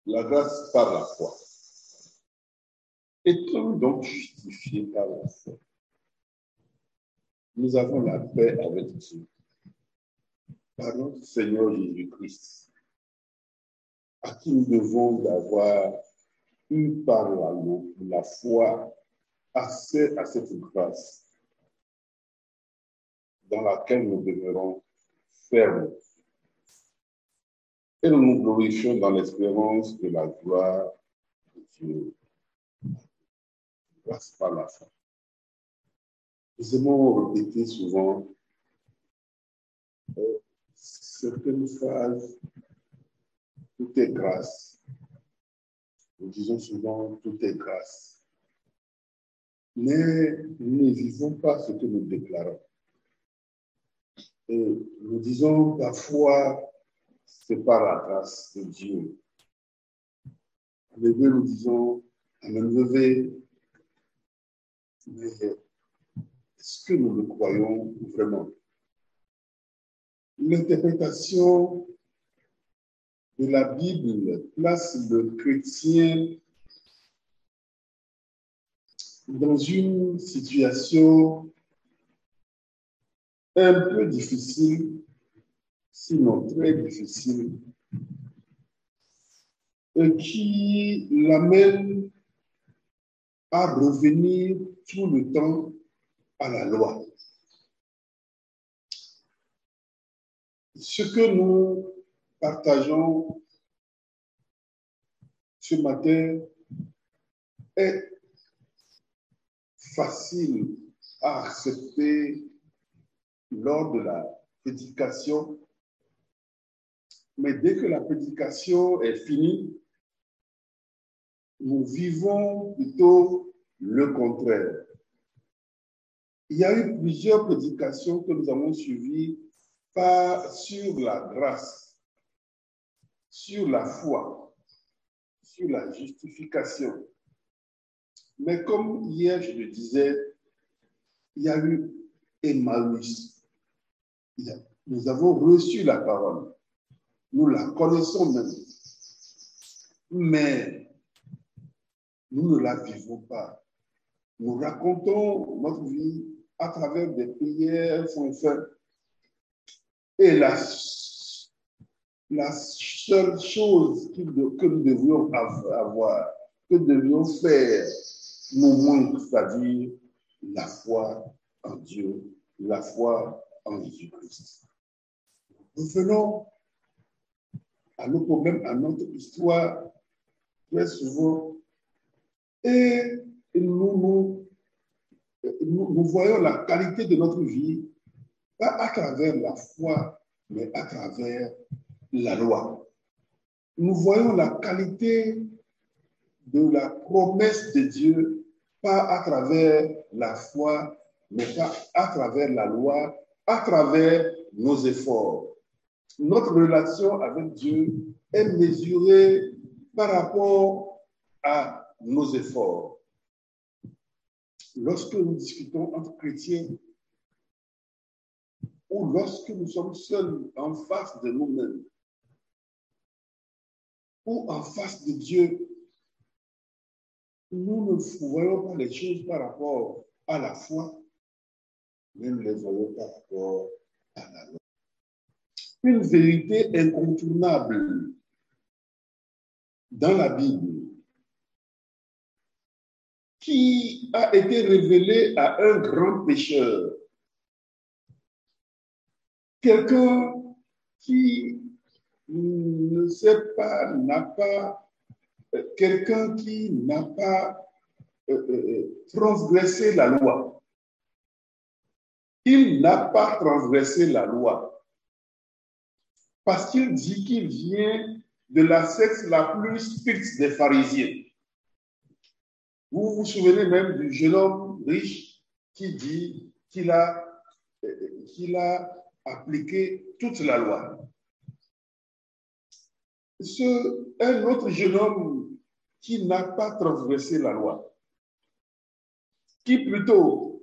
La grâce par la foi. Étant donc justifiés par la foi, nous avons la paix avec Dieu par notre Seigneur Jésus-Christ, à qui nous devons d'avoir eu par la foi accès à cette grâce dans laquelle nous demeurons fermes. Et nous nous glorifions dans l'espérance de la gloire de Dieu. Grâce par la foi. Nous aimons répéter souvent certaines phrases, tout est grâce. Nous disons souvent, tout est grâce. Mais nous ne vivons pas ce que nous déclarons. Et nous disons parfois, c'est par la grâce de Dieu. Nous disons, Amen, mais est-ce que nous le croyons vraiment? L'interprétation de la Bible place le chrétien dans une situation un peu difficile, sinon très difficile, et qui l'amène à revenir tout le temps à la loi. Ce que nous partageons ce matin est facile à accepter lors de la prédication, mais dès que la prédication est finie, nous vivons plutôt le contraire. Il y a eu plusieurs prédications que nous avons suivies sur la grâce, sur la foi, sur la justification. Mais comme hier je le disais, il y a eu Emmaüs. Nous avons reçu la parole. Nous la connaissons même. Mais nous ne la vivons pas. Nous racontons notre vie à travers des prières sans fin. Et la seule chose que nous devrions avoir, que nous devrions faire, nous manque, c'est-à-dire la foi en Dieu, la foi en Jésus-Christ. Revenons à nos problèmes, à notre histoire, très souvent, et nous voyons la qualité de notre vie, pas à travers la foi, mais à travers la loi. Nous voyons la qualité de la promesse de Dieu, pas à travers la foi, mais pas à travers la loi, à travers nos efforts. Notre relation avec Dieu est mesurée par rapport à nos efforts. Lorsque nous discutons entre chrétiens, ou lorsque nous sommes seuls en face de nous-mêmes, ou en face de Dieu, nous ne voyons pas les choses par rapport à la foi, mais nous les voyons par rapport à la loi. Une vérité incontournable dans la Bible qui a été révélée à un grand pécheur, quelqu'un qui ne sait pas, quelqu'un qui n'a pas transgressé la loi. Il n'a pas transgressé la loi parce qu'il dit qu'il vient de la secte la plus stricte des pharisiens. Vous vous souvenez même du jeune homme riche qui dit qu'il a appliqué toute la loi. Un autre jeune homme qui n'a pas transgressé la loi, qui plutôt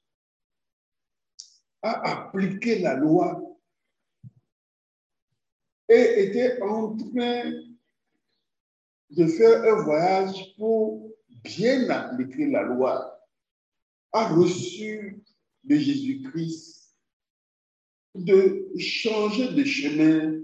a appliqué la loi et était en train de faire un voyage pour bien appliquer la loi, a reçu de Jésus-Christ de changer de chemin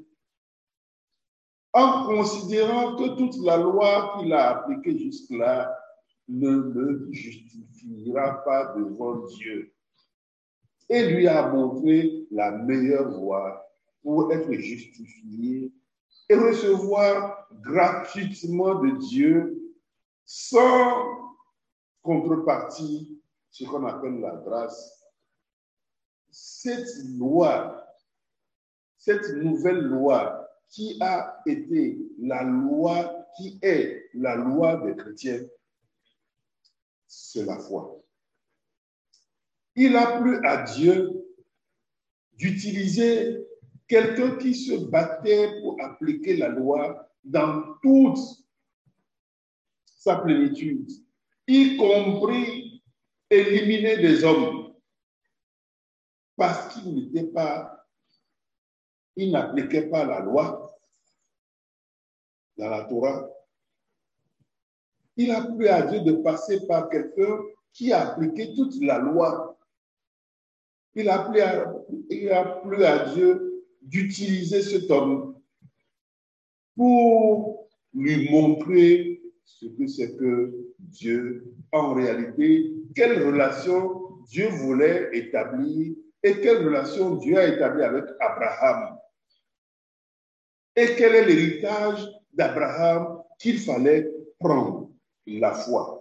en considérant que toute la loi qu'il a appliquée jusque-là ne le justifiera pas devant Dieu et lui a montré la meilleure voie pour être justifié et recevoir gratuitement de Dieu sans contrepartie ce qu'on appelle la grâce. Cette loi, cette nouvelle loi qui a été la loi, qui est la loi des chrétiens, c'est la foi. Il a plu à Dieu d'utiliser quelqu'un qui se battait pour appliquer la loi dans toute sa plénitude, y compris éliminer des hommes, parce qu'il n'appliquait pas la loi dans la Torah. Il a plu à Dieu de passer par quelqu'un qui a appliqué toute la loi. Il a plu à Dieu d'utiliser cet homme pour lui montrer ce que c'est que Dieu, en réalité, quelle relation Dieu voulait établir et quelle relation Dieu a établie avec Abraham. Et quel est l'héritage d'Abraham qu'il fallait prendre, la foi.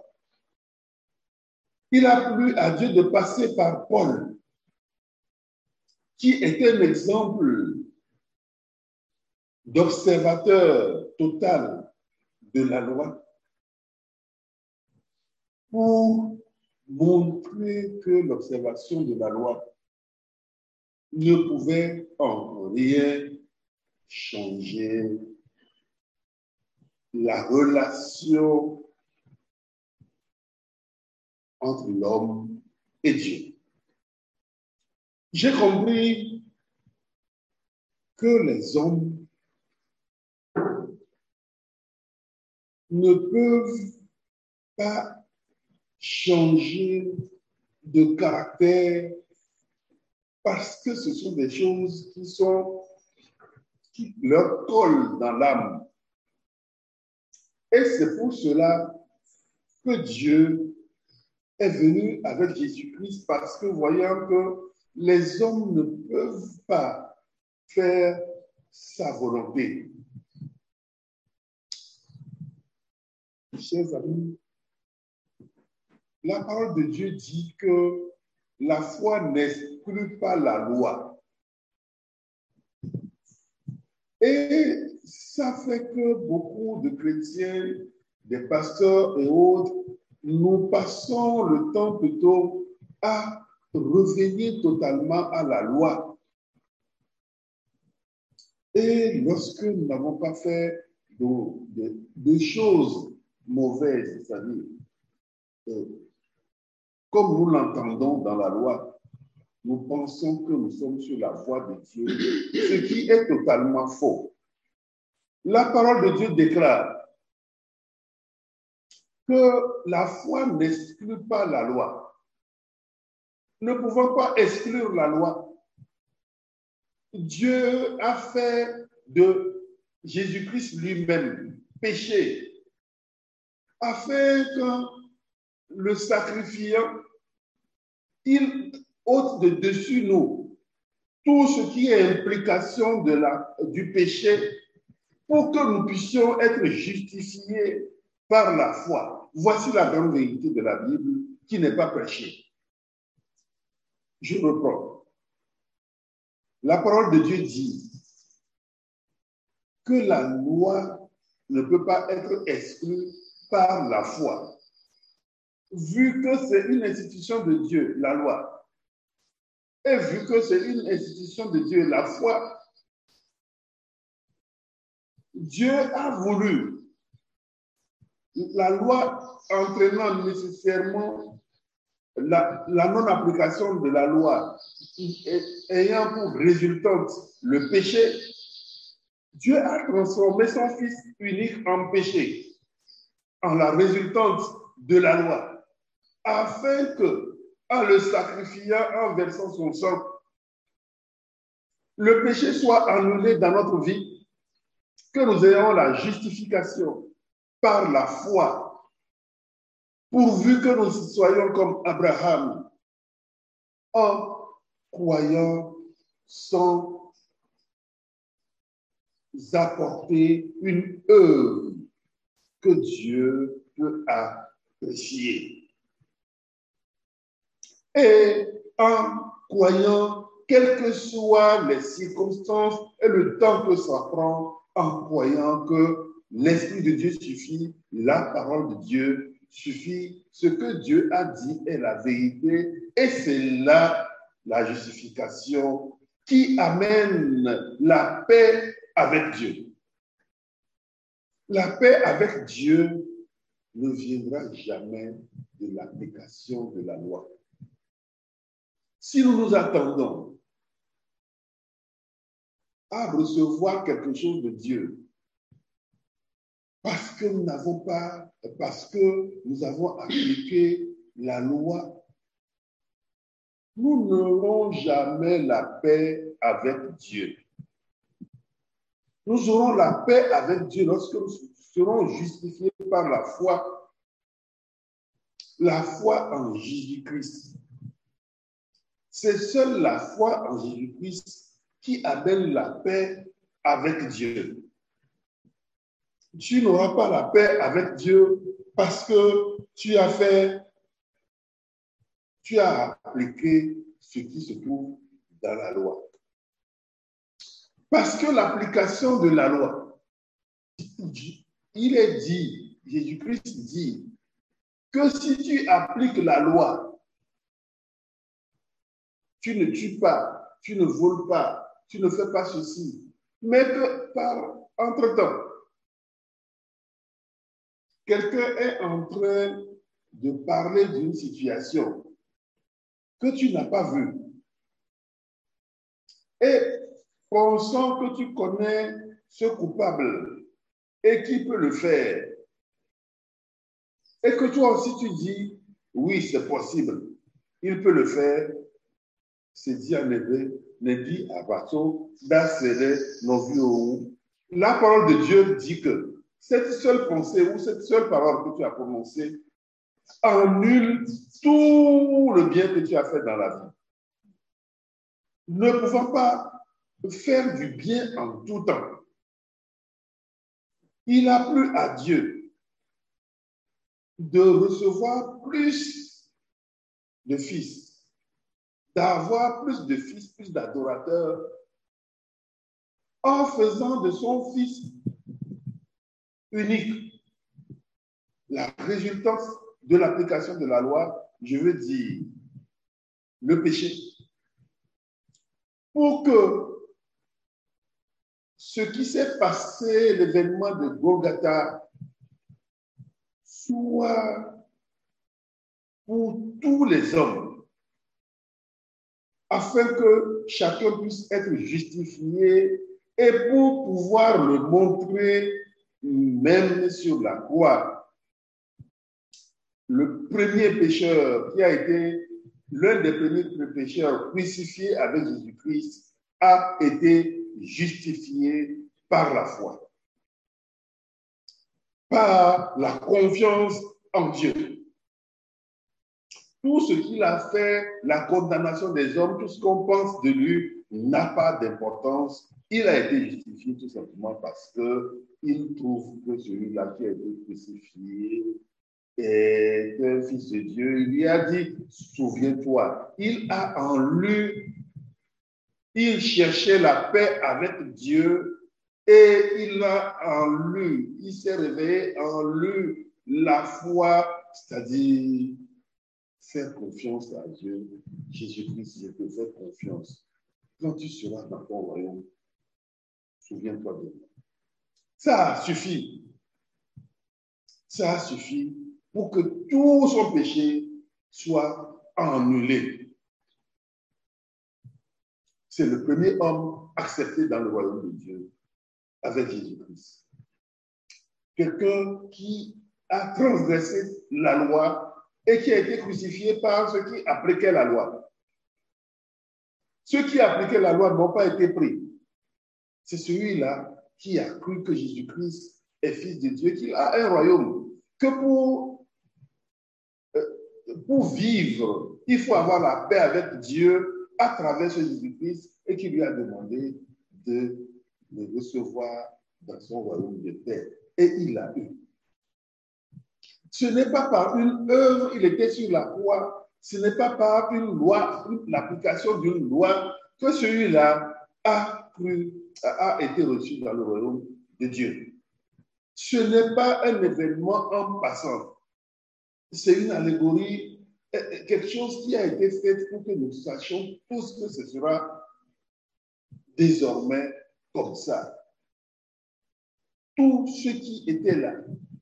Il a plu à Dieu de passer par Paul, qui était un exemple d'observateur total de la loi, pour montrer que l'observation de la loi ne pouvait en rien changer la relation entre l'homme et Dieu. J'ai compris que les hommes ne peuvent pas changer de caractère parce que ce sont des choses qui leur collent dans l'âme. Et c'est pour cela que Dieu est venu avec Jésus-Christ, parce que voyant que les hommes ne peuvent pas faire sa volonté. Chers amis, la parole de Dieu dit que la foi n'exclut pas la loi. Et ça fait que beaucoup de chrétiens, des pasteurs et autres, nous passons le temps plutôt à revenir totalement à la loi. Et lorsque nous n'avons pas fait de choses mauvaises, c'est-à-dire comme nous l'entendons dans la loi, nous pensons que nous sommes sur la voie de Dieu, ce qui est totalement faux. La parole de Dieu déclare que la foi n'exclut pas la loi. Ne pouvant pas exclure la loi, Dieu a fait de Jésus-Christ lui-même péché, afin que le sacrifiant, il ôte de dessus nous tout ce qui est implication du péché, pour que nous puissions être justifiés par la foi. Voici la grande vérité de la Bible qui n'est pas prêchée. Je reprends. La parole de Dieu dit que la loi ne peut pas être exclue par la foi. Vu que c'est une institution de Dieu, la loi, et vu que c'est une institution de Dieu, la foi, Dieu a voulu, la loi entraînant nécessairement la non-application de la loi, ayant pour résultante le péché, Dieu a transformé son Fils unique en péché. en la résultante de la loi, afin que, en le sacrifiant, en versant son sang, le péché soit annulé dans notre vie, que nous ayons la justification par la foi, pourvu que nous soyons comme Abraham, en croyant sans apporter une œuvre que Dieu peut apprécier. Et en croyant, quelles que soient les circonstances et le temps que ça prend, en croyant que l'Esprit de Dieu suffit, la parole de Dieu suffit, ce que Dieu a dit est la vérité, et c'est là la justification qui amène la paix avec Dieu. La paix avec Dieu ne viendra jamais de l'application de la loi. Si nous nous attendons à recevoir quelque chose de Dieu, parce que nous avons appliqué la loi, nous n'aurons jamais la paix avec Dieu. Nous aurons la paix avec Dieu lorsque nous serons justifiés par la foi en Jésus-Christ. C'est seule la foi en Jésus-Christ qui amène la paix avec Dieu. Tu n'auras pas la paix avec Dieu parce que tu as appliqué ce qui se trouve dans la loi. Parce que l'application de la loi, il est dit, Jésus-Christ dit, que si tu appliques la loi, tu ne tues pas, tu ne voles pas, tu ne fais pas ceci, mais que entre-temps, quelqu'un est en train de parler d'une situation que tu n'as pas vue. Et pensant que tu connais ce coupable et qui peut le faire, et que toi aussi tu dis, oui, c'est possible, il peut le faire, c'est dit en hébreu, ne dit à bateau, d'assérer nos vieux. La parole de Dieu dit que cette seule pensée ou cette seule parole que tu as prononcée annule tout le bien que tu as fait dans la vie. Ne pouvant pas faire du bien en tout temps, il a plu à Dieu de recevoir plus de fils, d'avoir plus de fils, plus d'adorateurs, en faisant de son fils unique la résultante de l'application de la loi, je veux dire, le péché. Pour que ce qui s'est passé, l'événement de Golgotha, soit pour tous les hommes, afin que chacun puisse être justifié et pour pouvoir le montrer même sur la croix. Le premier pécheur qui a été l'un des premiers pécheurs crucifiés avec Jésus-Christ a été justifié par la foi, par la confiance en Dieu. Tout ce qu'il a fait, la condamnation des hommes, tout ce qu'on pense de lui n'a pas d'importance. Il a été justifié tout simplement parce qu'il trouve que celui-là qui a été crucifié est un fils de Dieu. Il lui a dit, souviens-toi, il a en lui, il cherchait la paix avec Dieu et il a en lui, il s'est réveillé en lui la foi, c'est-à-dire faire confiance à Dieu. Jésus-Christ, je te fais confiance. Quand tu seras dans ton royaume, souviens-toi de moi. Ça suffit. Ça suffit pour que tout son péché soit annulé. C'est le premier homme accepté dans le royaume de Dieu avec Jésus-Christ. Quelqu'un qui a transgressé la loi et qui a été crucifié par ceux qui appliquaient la loi. Ceux qui appliquaient la loi n'ont pas été pris. C'est celui-là qui a cru que Jésus-Christ est fils de Dieu, qu'il a un royaume, que pour vivre, il faut avoir la paix avec Dieu à travers ce Jésus-Christ et qui lui a demandé de le recevoir dans son royaume de paix. Et il l'a eu. Ce n'est pas par une œuvre, il était sur la croix, ce n'est pas par une loi, l'application d'une loi que celui-là a été reçu dans le royaume de Dieu. Ce n'est pas un événement en passant. C'est une allégorie, quelque chose qui a été fait pour que nous sachions tous que ce sera désormais comme ça. Tous ceux qui étaient là,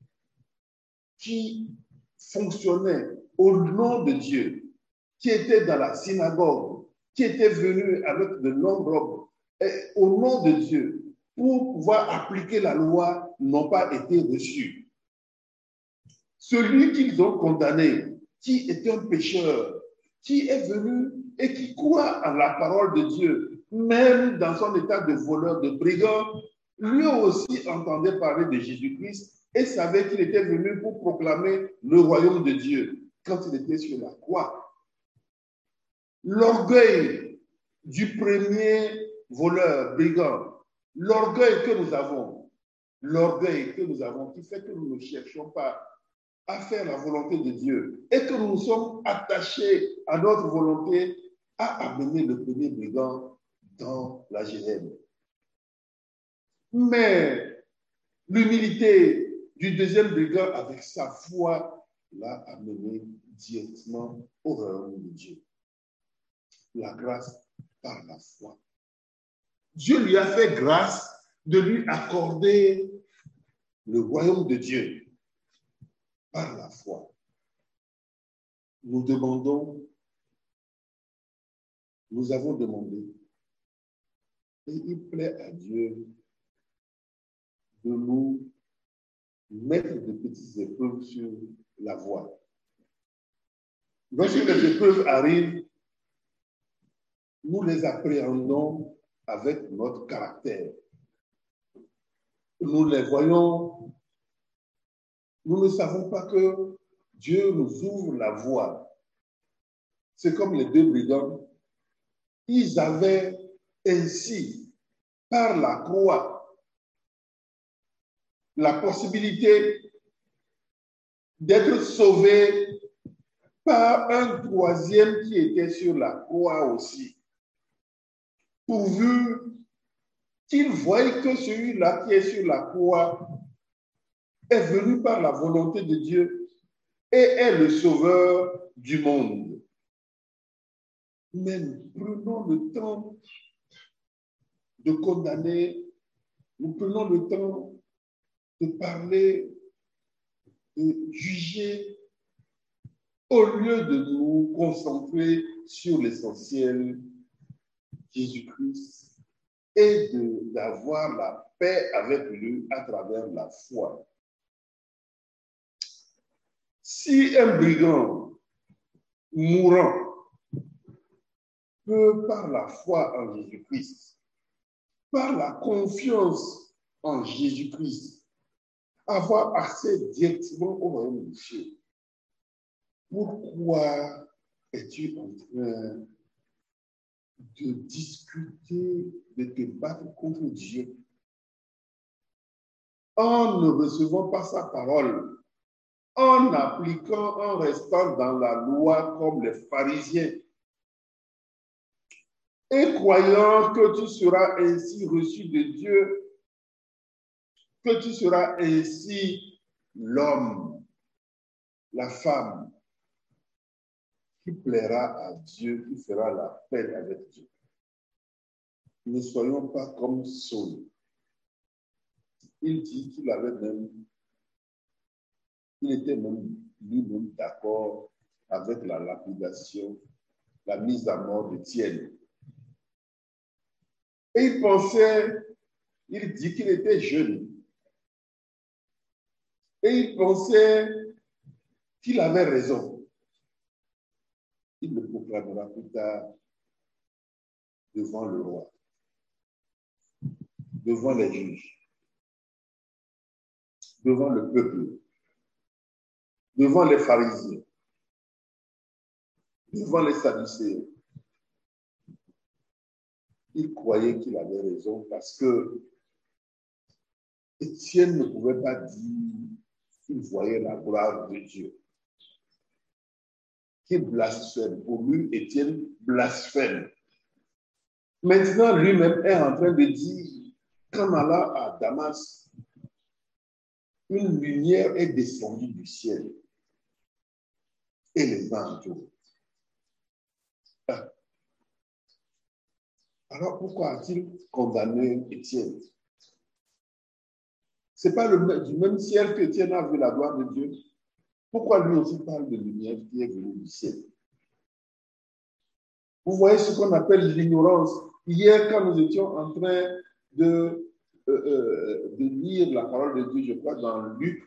qui fonctionnaient au nom de Dieu, qui étaient dans la synagogue, qui étaient venus avec de longues robes, au nom de Dieu, pour pouvoir appliquer la loi, n'ont pas été reçus. Celui qu'ils ont condamné, qui est un pécheur, qui est venu et qui croit en la parole de Dieu, même dans son état de voleur, de brigand, lui aussi entendait parler de Jésus-Christ et savait qu'il était venu pour proclamer le royaume de Dieu quand il était sur la croix. L'orgueil du premier voleur, brigand, l'orgueil que nous avons qui fait que nous ne cherchons pas à faire la volonté de Dieu et que nous sommes attachés à notre volonté à amener le premier brigand dans la Géhenne. Mais l'humilité du deuxième brigand avec sa foi l'a amené directement au royaume de Dieu. La grâce par la foi. Dieu lui a fait grâce de lui accorder le royaume de Dieu par la foi. Nous avons demandé, et il plaît à Dieu de nous mettre de petites épreuves sur la voie. Lorsque les épreuves arrivent, nous les appréhendons avec notre caractère. Nous les voyons, nous ne savons pas que Dieu nous ouvre la voie. C'est comme les deux brigands. Ils avaient ainsi, par la croix, la possibilité d'être sauvés par un troisième qui était sur la croix aussi. Pourvu qu'il voie que celui-là qui est sur la croix est venu par la volonté de Dieu et est le sauveur du monde. Mais nous prenons le temps de condamner, nous prenons le temps de parler, de juger, au lieu de nous concentrer sur l'essentiel, Jésus-Christ, et d'avoir la paix avec lui à travers la foi. Si un brigand mourant peut, par la foi en Jésus-Christ, par la confiance en Jésus-Christ, avoir accès directement au royaume de Dieu, pourquoi es-tu en train de discuter, de te battre contre Dieu en ne recevant pas sa parole, en appliquant, en restant dans la loi comme les pharisiens et croyant que tu seras ainsi reçu de Dieu, que tu seras ainsi l'homme, la femme qui plaira à Dieu, qui fera la paix avec Dieu. Ne soyons pas comme Saul. Il dit qu'il avait même, il était même lui-même d'accord avec la lapidation, la mise à mort d'Étienne. Et il pensait, il dit qu'il était jeune. Et il pensait qu'il avait raison. Il le proclamera plus tard devant le roi, devant les juges, devant le peuple, devant les pharisiens, devant les sadducéens. Il croyait qu'il avait raison parce que Étienne ne pouvait pas dire qu'il voyait la gloire de Dieu. Qu'il blasphème. Pour lui, Étienne blasphème. Maintenant, lui-même est en train de dire qu'en allant à Damas, une lumière est descendue du ciel et les vents entourent. Alors pourquoi a-t-il condamné Étienne? Ce n'est pas du même ciel qu'Étienne a vu la gloire de Dieu. Pourquoi lui aussi parle de lumière qui est venue du ciel? Vous voyez ce qu'on appelle l'ignorance. Hier, quand nous étions en train de lire la parole de Dieu, je crois, dans Luc,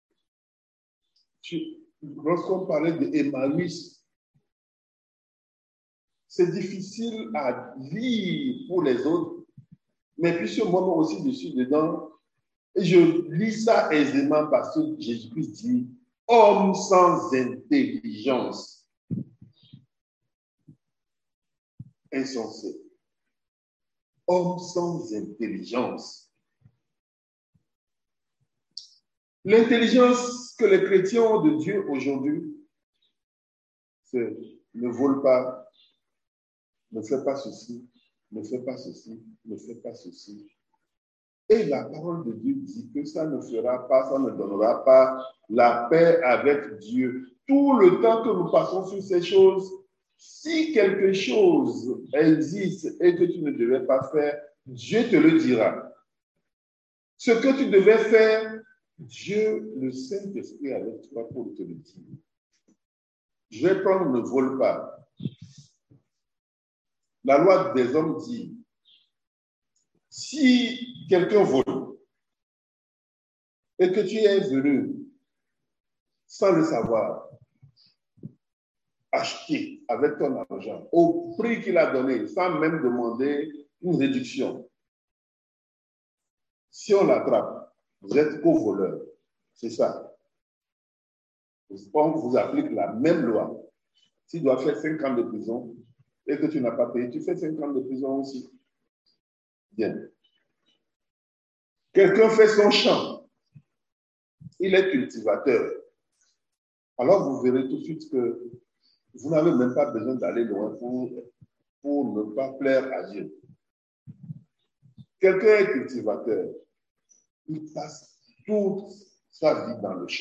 lorsqu'on parlait d'Emmaüs, c'est difficile à lire pour les autres, mais puisque moi aussi je suis dedans, et je lis ça aisément parce que Jésus-Christ dit « Homme sans intelligence, insensé. » Homme sans intelligence. L'intelligence que les chrétiens ont de Dieu aujourd'hui, c'est ne vole pas, ne fais pas ceci, ne fais pas ceci, ne fais pas ceci. Et la parole de Dieu dit que ça ne fera pas, ça ne donnera pas la paix avec Dieu. Tout le temps que nous passons sur ces choses, si quelque chose existe et que tu ne devais pas faire, Dieu te le dira. Ce que tu devais faire, Dieu, le Saint-Esprit avec toi pour te le dire. Je vais prendre ne vole pas. La loi des hommes dit, si quelqu'un vole et que tu es venu sans le savoir, acheter avec ton argent au prix qu'il a donné, sans même demander une réduction. Si on l'attrape, vous êtes co-voleur. C'est ça. On vous applique la même loi. Si tu dois faire 5 ans de prison et que tu n'as pas payé, tu fais 5 ans de prison aussi. Bien. Quelqu'un fait son champ. Il est cultivateur. Alors vous verrez tout de suite que vous n'avez même pas besoin d'aller loin pour ne pas plaire à Dieu. Quelqu'un est cultivateur. Il passe toute sa vie dans le champ.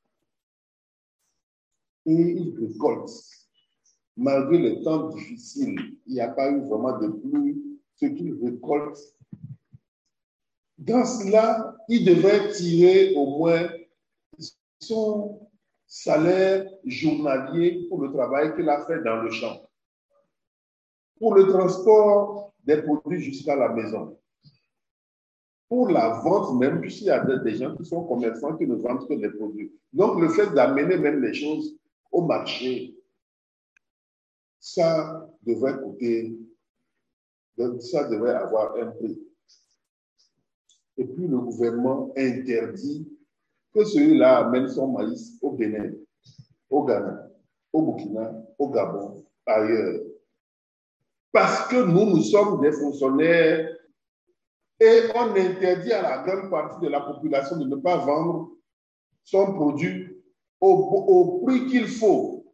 Et il récolte. Malgré les temps difficiles, il n'y a pas eu vraiment de pluie. Ce qu'il récolte, dans cela, il devrait tirer au moins son salaire journalier pour le travail qu'il a fait dans le champ, pour le transport des produits jusqu'à la maison, pour la vente même, puisqu'il y a des gens qui sont commerçants qui ne vendent que des produits. Donc, le fait d'amener même les choses au marché, ça devrait coûter, ça devrait avoir un prix. Et puis, le gouvernement interdit que celui-là amène son maïs au Bénin, au Ghana, au Burkina, au Gabon, ailleurs. Parce que nous sommes des fonctionnaires et on interdit à la grande partie de la population de ne pas vendre son produit au prix qu'il faut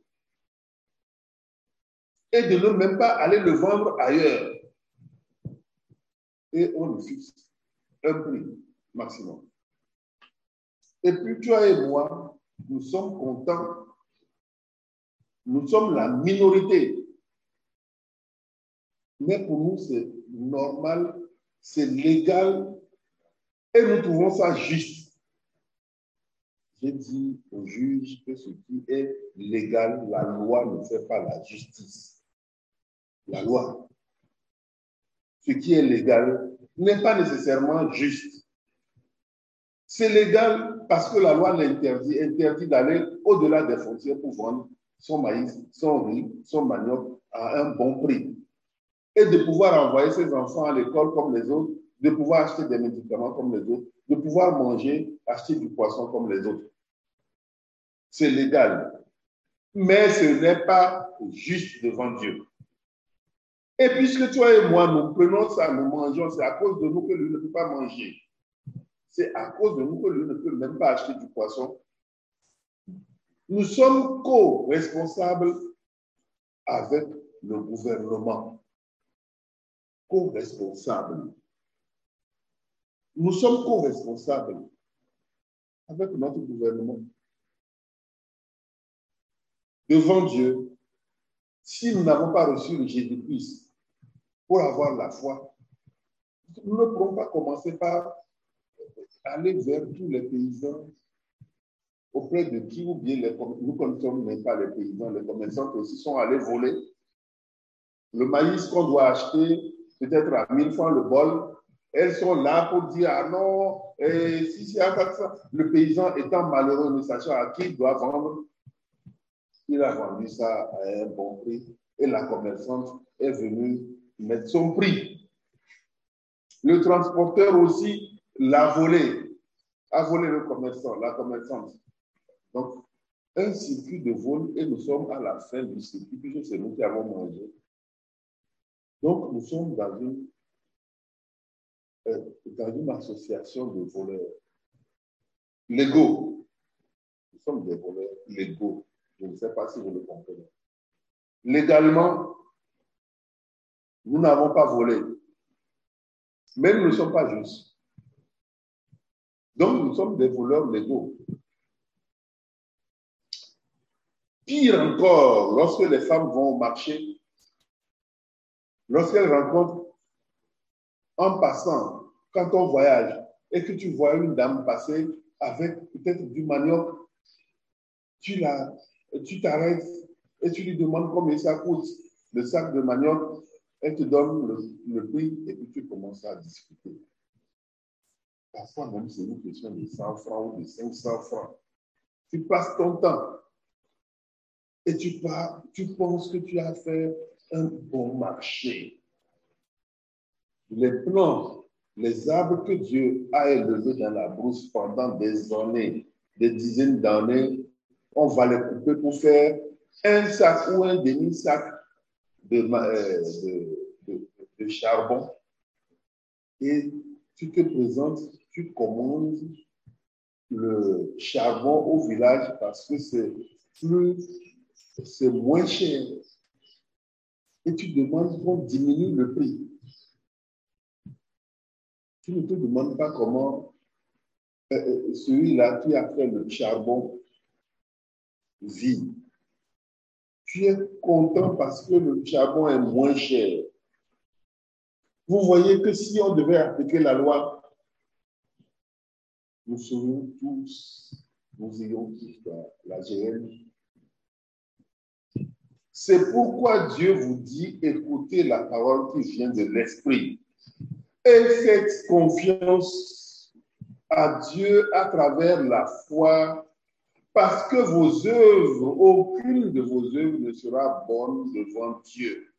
et de ne même pas aller le vendre ailleurs. Et on le fixe un prix maximum. Et puis toi et moi, nous sommes contents. Nous sommes la minorité. Mais pour nous, c'est normal, c'est légal et nous trouvons ça juste. J'ai dit au juge que ce qui est légal, la loi ne fait pas la justice. La loi. Ce qui est légal n'est pas nécessairement juste. C'est légal parce que la loi l'interdit, interdit d'aller au-delà des frontières pour vendre son maïs, son riz, son manioc à un bon prix. Et de pouvoir envoyer ses enfants à l'école comme les autres, de pouvoir acheter des médicaments comme les autres, de pouvoir manger, acheter du poisson comme les autres. C'est légal. Mais ce n'est pas juste devant Dieu. Et puisque toi et moi, nous prenons ça, nous mangeons, c'est à cause de nous que lui ne peut pas manger. C'est à cause de nous que lui ne peut même pas acheter du poisson. Nous sommes co-responsables avec le gouvernement. Co-responsables. Nous sommes co-responsables avec notre gouvernement. Devant Dieu, si nous n'avons pas reçu le Jésus-Christ pour avoir la foi, nous ne pourrons pas commencer par aller vers tous les paysans auprès de qui ou bien nous ne connaissons même pas les paysans, les commerçants qui aussi sont allés voler. Le maïs qu'on doit acheter peut-être à 1000 francs le bol, elles sont là pour dire ah non, si c'est à ça, le paysan étant malheureux, ne sachant à qui il doit vendre, il a vendu ça à un bon prix et la commerçante est venue mettre son prix. Le transporteur aussi l'a volé, a volé le commerçant, la commerçante. Donc, un circuit de vol et nous sommes à la fin du circuit puisque c'est nous qui avons mangé. Donc, nous sommes dans une association de voleurs légaux. Nous sommes des voleurs légaux. Je ne sais pas si vous le comprenez. Légalement, nous n'avons pas volé. Mais nous ne sommes pas justes. Donc, nous sommes des voleurs légaux. Pire encore, lorsque les femmes vont au marché, lorsqu'elles rencontrent en passant, quand on voyage, et que tu vois une dame passer avec peut-être du manioc, tu t'arrêtes et tu lui demandes combien ça coûte, le sac de manioc, elle te donne le prix et puis tu commences à discuter. Parfois même c'est une question de 100 francs ou de 500 francs. Tu passes ton temps et tu penses que tu as fait un bon marché. Les plants, les arbres que Dieu a élevés dans la brousse pendant des années, des dizaines d'années, on va les couper pour faire un sac ou un demi-sac de charbon. Et tu te présentes, tu commandes le charbon au village parce que c'est moins cher. Et tu demandes qu'on diminue le prix. Tu ne te demandes pas comment celui-là qui a fait le charbon vit. Tu es content parce que le charbon est moins cher. Vous voyez que si on devait appliquer la loi, nous serions tous, nous irions tous dans la GN. C'est pourquoi Dieu vous dit, écoutez la parole qui vient de l'Esprit et faites confiance à Dieu à travers la foi, parce que vos œuvres, aucune de vos œuvres ne sera bonne devant Dieu.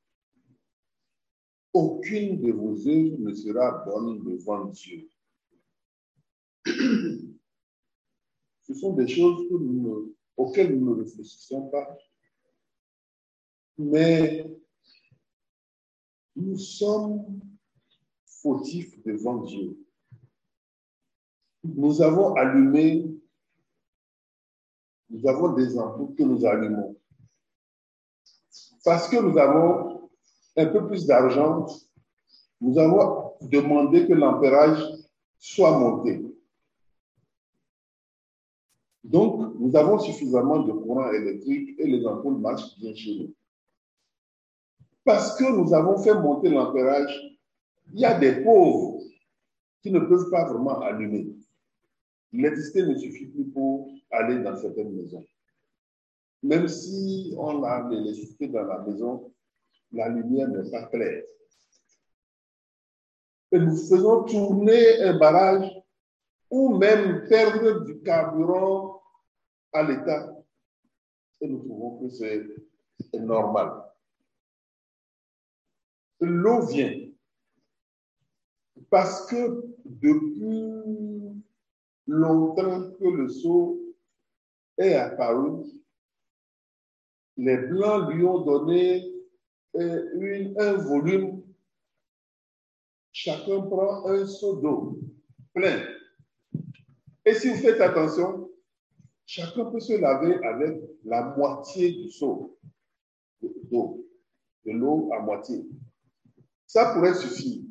Aucune de vos œuvres ne sera bonne devant Dieu. Ce sont des choses auxquelles nous ne réfléchissons pas. Mais nous sommes fautifs devant Dieu. Nous avons des ampoules que nous allumons. Parce que nous avons un peu plus d'argent, nous avons demandé que l'ampérage soit monté. Donc, nous avons suffisamment de courant électrique et les ampoules marchent bien chez nous. Parce que nous avons fait monter l'ampérage, il y a des pauvres qui ne peuvent pas vraiment allumer. L'électricité ne suffit plus pour aller dans certaines maisons. Même si on a l'électricité dans la maison, la lumière n'est pas claire. Et nous faisons tourner un barrage ou même perdre du carburant à l'État. Et nous trouvons que c'est normal. L'eau vient parce que depuis longtemps que le seau est apparu, les Blancs lui ont donné un volume. Chacun prend un seau d'eau plein. Et si vous faites attention, chacun peut se laver avec la moitié du seau d'eau, de l'eau à moitié. Ça pourrait suffire.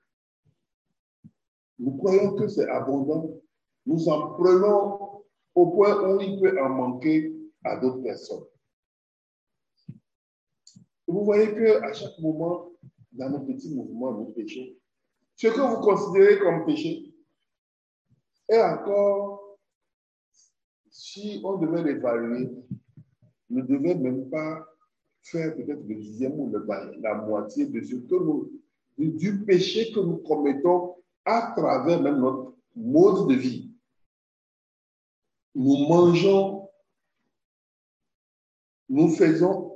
Nous croyons que c'est abondant. Nous en prenons au point où il peut en manquer à d'autres personnes. Vous voyez qu'à chaque moment, dans nos petits mouvements, nous péchons. Ce que vous considérez comme péché, et encore, si on devait l'évaluer, ne devait même pas faire peut-être le dixième ou la moitié de ce que du péché que nous commettons à travers même notre mode de vie. Nous mangeons, nous faisons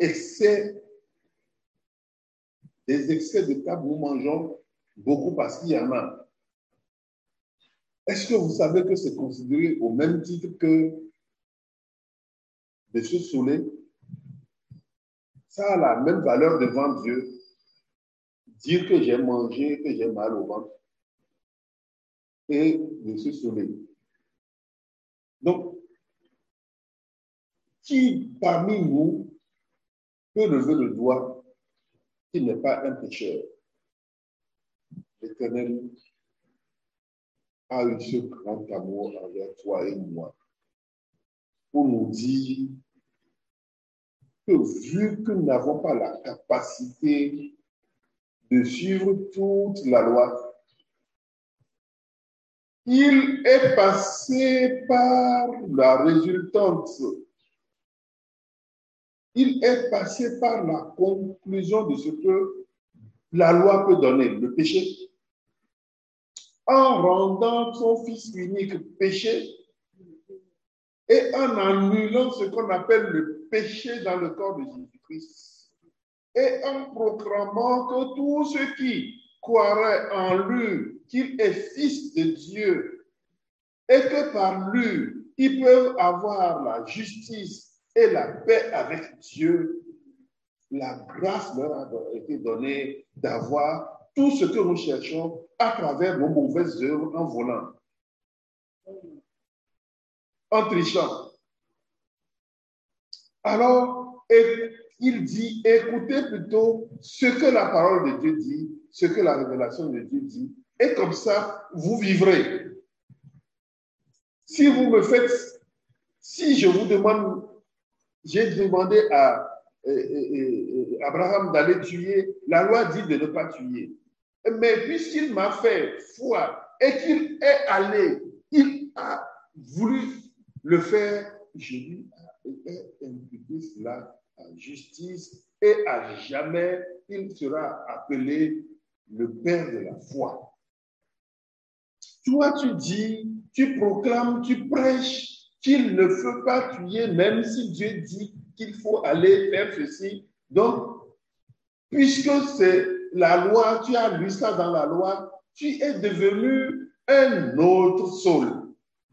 des excès de table, nous mangeons beaucoup parce qu'il y en a. Est-ce que vous savez que c'est considéré au même titre que de se saouler? Ça a la même valeur devant Dieu. Dire que j'ai mangé, que j'ai mal au ventre et de se saouler. Donc, qui parmi nous peut lever le doigt qui n'est pas un pécheur? L'Éternel a eu ce grand amour envers toi et moi pour nous dire que vu que nous n'avons pas la capacité de suivre toute la loi, il est passé par la résultante. Il est passé par la conclusion de ce que la loi peut donner, le péché. En rendant son Fils unique péché et en annulant ce qu'on appelle le péché dans le corps de Jésus-Christ et en proclamant que tous ceux qui croiraient en lui, qu'il est Fils de Dieu et que par lui, ils peuvent avoir la justice et la paix avec Dieu, la grâce leur a été donnée d'avoir tout ce que nous cherchons à travers nos mauvaises œuvres en volant, en trichant. Alors, il dit, écoutez plutôt ce que la parole de Dieu dit, ce que la révélation de Dieu dit, et comme ça, vous vivrez. Si vous me faites, si je vous demande, j'ai demandé à Abraham d'aller tuer, la loi dit de ne pas tuer. Mais puisqu'il m'a fait foi et qu'il est allé, il a voulu le faire, je lui ai imputé cela à justice et à jamais il sera appelé le père de la foi. Toi, tu dis, tu proclames, tu prêches qu'il ne faut pas tuer, même si Dieu dit qu'il faut aller faire ceci. Donc, puisque c'est la loi, tu as lu ça dans la loi, tu es devenu un autre Saul.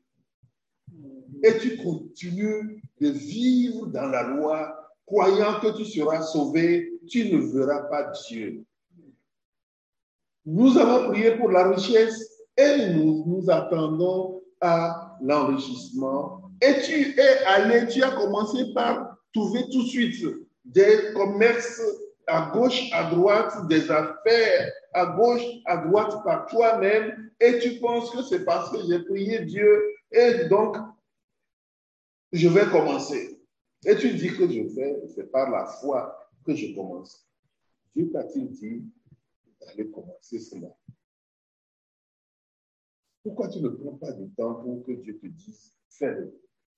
Et tu continues de vivre dans la loi, croyant que tu seras sauvé, tu ne verras pas Dieu. Nous avons prié pour la richesse et nous attendons à l'enrichissement. Et tu es allé, tu as commencé par trouver tout de suite des commerces à gauche, à droite, des affaires à gauche, à droite par toi-même, et tu penses que c'est parce que j'ai prié Dieu, et donc je vais commencer. Et tu dis que je fais, c'est par la foi que je commence. Dieu t'a-t-il dit d'aller commencer cela? Pourquoi tu ne prends pas du temps pour que Dieu te dise, fais-le?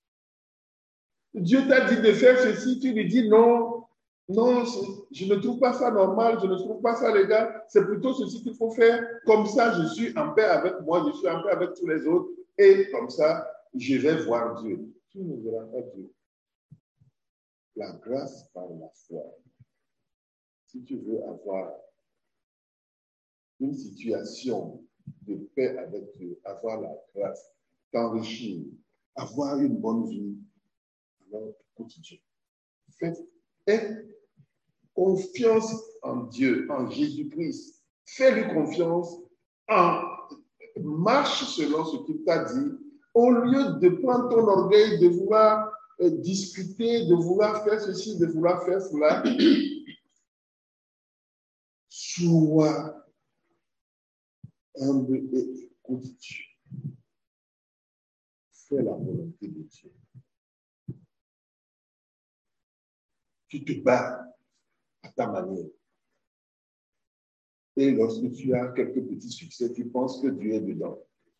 Dieu t'a dit de faire ceci, tu lui dis non, non, je ne trouve pas ça normal, je ne trouve pas ça légal, c'est plutôt ceci qu'il faut faire. Comme ça, je suis en paix avec moi, je suis en paix avec tous les autres. et comme ça, je vais voir Dieu. Tu ne verras pas Dieu. La grâce par la foi. Si tu veux avoir une situation de paix avec Dieu, avoir la grâce, t'enrichir, avoir une bonne vie, alors écoute Dieu. Aie confiance en Dieu, en Jésus-Christ. Fais-lui confiance, marche selon ce qu'il t'a dit, au lieu de prendre ton orgueil, de vouloir discuter, de vouloir faire ceci, de vouloir faire cela. Sois humble et écoute Dieu. Fais la volonté de Dieu. Tu te bats à ta manière. Et lorsque tu as quelques petits succès, tu penses que Dieu est dedans.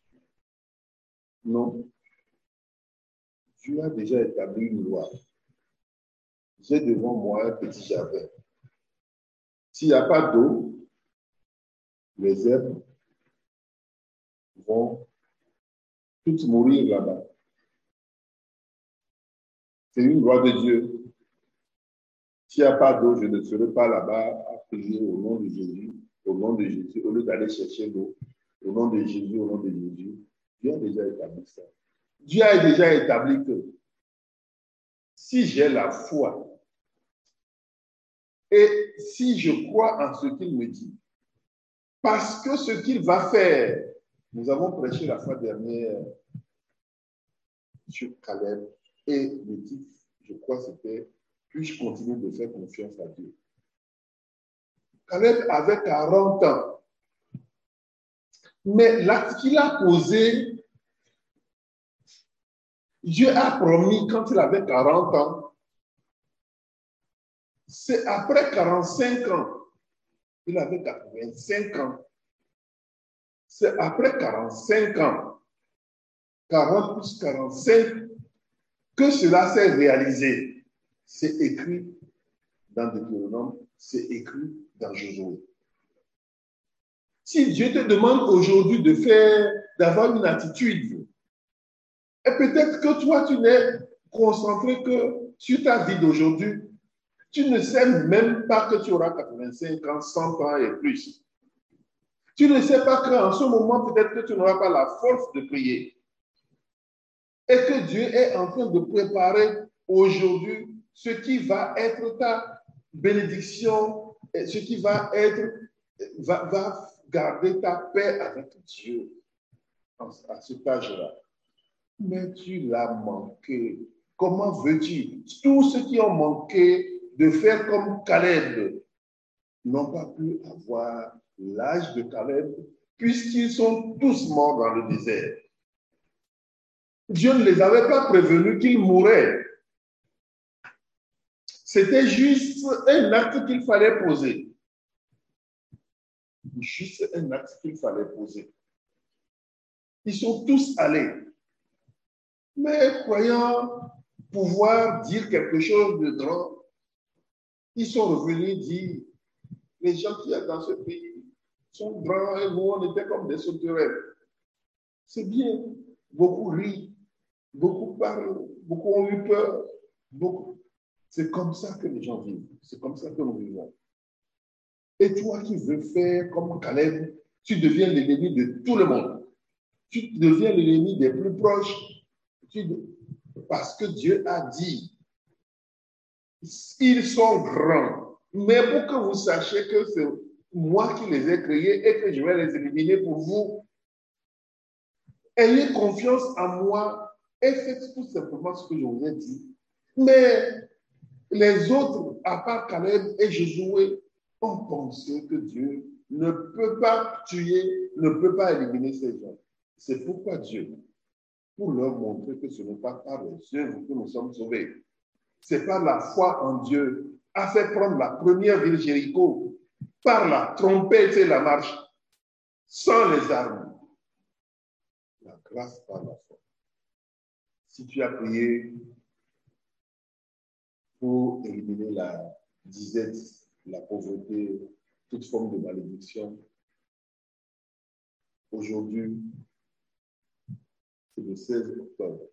Non. Dieu a déjà établi une loi. J'ai devant moi un petit jardin. S'il n'y a pas d'eau, les herbes vont toutes mourir là-bas. C'est une loi de Dieu. S'il n'y a pas d'eau, je ne serai pas là-bas à prier au nom de Jésus, au nom de Jésus, au lieu d'aller chercher l'eau, au nom de Jésus, au nom de Jésus. Dieu a déjà établi ça. Dieu a déjà établi que si j'ai la foi et si je crois en ce qu'il me dit, parce que ce qu'il va faire, nous avons prêché la fois dernière sur Caleb et le titre, je crois, c'était « Puis-je continuer de faire confiance à Dieu ?» Caleb avait 40 ans. Mais l'acte qu'il a posé, Dieu a promis quand il avait 40 ans. C'est après 45 ans, il avait 85 ans. C'est après 45 ans, 40 plus 45, que cela s'est réalisé. C'est écrit dans Deutéronome, c'est écrit dans Josué. Si Dieu te demande aujourd'hui d'avoir une attitude, et peut-être que toi, tu n'es concentré que sur ta vie d'aujourd'hui, tu ne sais même pas que tu auras 85 ans, 100 ans et plus. Tu ne sais pas qu'en ce moment, peut-être que tu n'auras pas la force de prier. Et que Dieu est en train de préparer aujourd'hui ce qui va être ta bénédiction, et ce qui va garder ta paix avec Dieu à cet âge-là. Mais tu l'as manqué. Comment veux-tu? Tous ceux qui ont manqué de faire comme Caleb n'ont pas pu avoir l'âge de Caleb puisqu'ils sont tous morts dans le désert. Dieu ne les avait pas prévenus qu'ils mourraient. C'était juste un acte qu'il fallait poser. Juste un acte qu'il fallait poser. Ils sont tous allés. Mais croyant pouvoir dire quelque chose de grand, ils sont revenus dire, les gens qui sont dans ce pays sont grands et nous, on était comme des sauterelles. C'est bien. Beaucoup rient, beaucoup parlent, beaucoup ont eu peur. Beaucoup. C'est comme ça que les gens vivent. C'est comme ça que nous vivons. Et toi qui veux faire comme Caleb, tu deviens l'ennemi de tout le monde. Tu deviens l'ennemi des plus proches. Parce que Dieu a dit, ils sont grands. Mais pour que vous sachiez que c'est moi qui les ai créés et que je vais les éliminer pour vous, ayez confiance en moi et faites tout simplement ce que je vous ai dit. Mais les autres, à part Caleb et Josué, ont pensé que Dieu ne peut pas tuer, ne peut pas éliminer ces gens. C'est pourquoi Dieu, pour leur montrer que ce n'est pas par les œuvres que nous sommes sauvés, c'est par la foi en Dieu, a fait prendre la première ville Jéricho par la trompette et la marche, sans les armes. La grâce par la foi. Si tu as prié pour éliminer la disette, la pauvreté, toute forme de malédiction, aujourd'hui, C'est le 16 octobre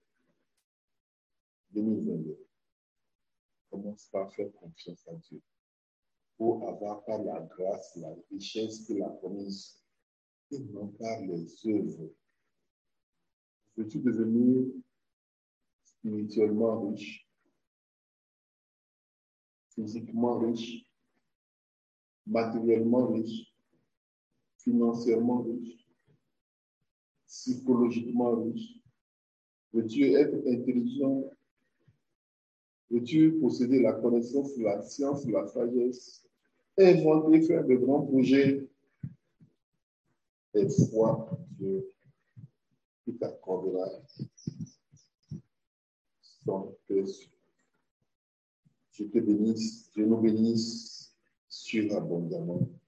2022. Commence par faire confiance à Dieu pour avoir par la grâce, la richesse qu'il a promise et non par les œuvres. Veux-tu devenir spirituellement riche, physiquement riche, matériellement riche, financièrement riche, psychologiquement riche? Veux-tu être intelligent? Veux-tu posséder la connaissance, la science, la sagesse, inventer, faire de grands projets? Et foi en Dieu qui t'accordera son précieux. Je te bénisse, Dieu nous bénisse surabondamment.